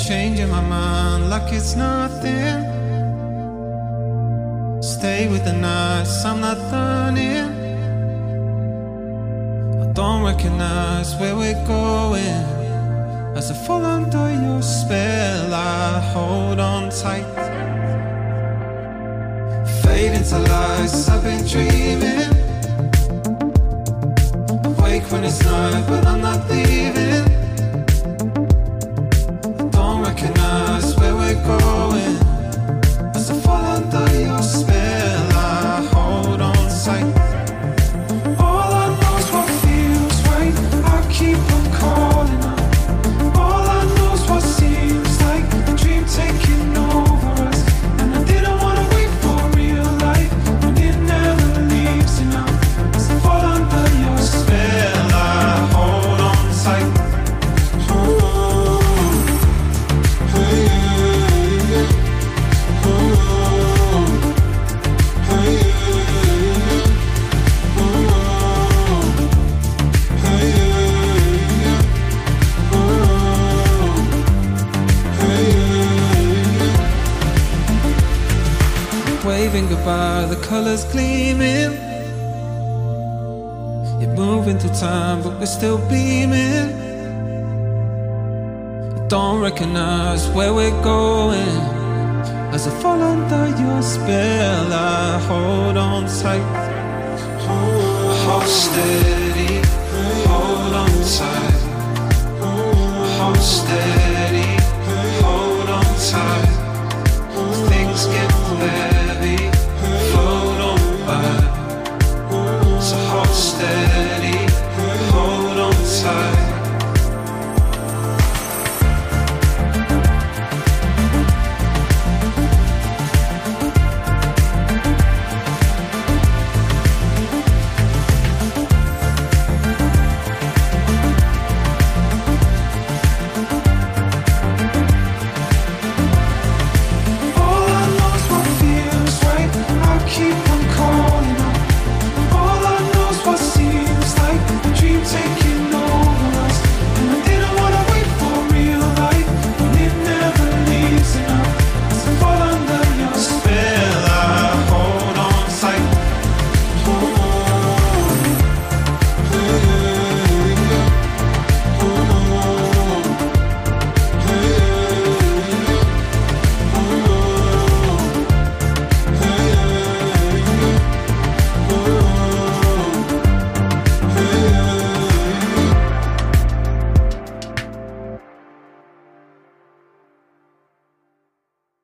changing my mind like it's nothing. Stay with the nights, I'm not learning. I don't recognize where we're going. As I fall under your spell, I hold on tight. Fade into lies, I've been dreaming. Awake when it's night, but I'm not leaving. I don't recognize where we're going. As I fall under your spell, I hold on tight. All I know is what feels right. I keep on calling out. All I know is what seems like a dream taking over us. And I didn't wanna wait for real life when it never leaves you now. As I fall under your spell, I hold on tight. Waving goodbye, the colors gleaming. You're moving through time, but we're still beaming. I don't recognize where we're going. As I fall under your spell, I hold on tight. Hold steady, hold on tight. Hold steady, hold on tight. Things get better.